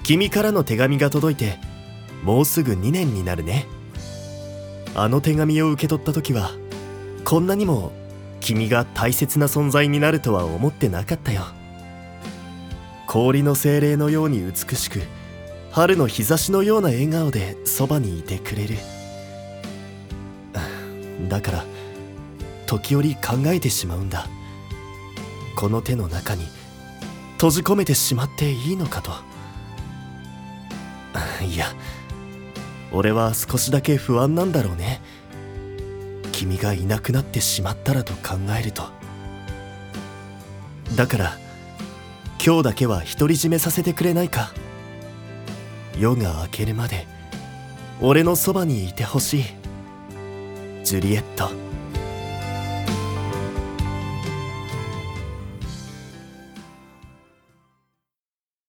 君からの手紙が届いてもうすぐ2年になるね。あの手紙を受け取った時はこんなにも君が大切な存在になるとは思ってなかったよ。氷の精霊のように美しく、春の日差しのような笑顔でそばにいてくれる。だから時折考えてしまうんだ。この手の中に閉じ込めてしまっていいのかと。いや、俺は少しだけ不安なんだろうね。君がいなくなってしまったらと考えると。だから今日だけは独り占めさせてくれないか。夜が明けるまで俺のそばにいてほしい。ジュリエット。